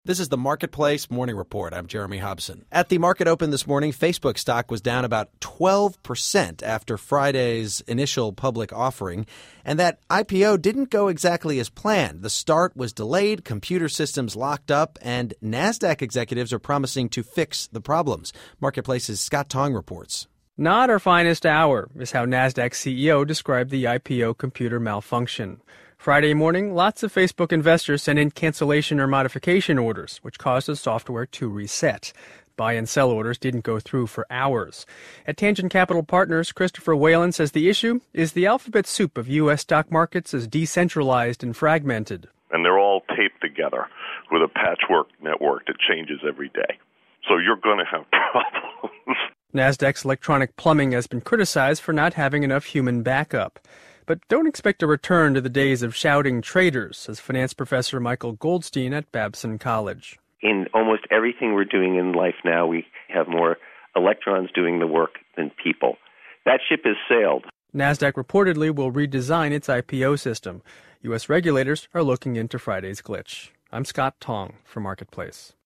This is the Marketplace Morning Report. I'm Jeremy Hobson. At the market open this morning, Facebook stock was down about 12% after Friday's initial public offering. And that IPO didn't go exactly as planned. The start was delayed, computer systems locked up, and NASDAQ executives are promising to fix the problems. Marketplace's Scott Tong reports. Not our finest hour is how NASDAQ CEO described the IPO computer malfunction. Friday morning, lots of Facebook investors sent in cancellation or modification orders, which caused the software to reset. Buy and sell orders didn't go through for hours. At Tangent Capital Partners, Christopher Whalen says the issue is the alphabet soup of U.S. stock markets is decentralized and fragmented. And they're all taped together with a patchwork network that changes every day. So you're going to have problems. NASDAQ's electronic plumbing has been criticized for not having enough human backup. But don't expect a return to the days of shouting traders, says finance professor Michael Goldstein at Babson College. In almost everything we're doing in life now, we have more electrons doing the work than people. That ship has sailed. NASDAQ reportedly will redesign its IPO system. U.S. regulators are looking into Friday's glitch. I'm Scott Tong for Marketplace.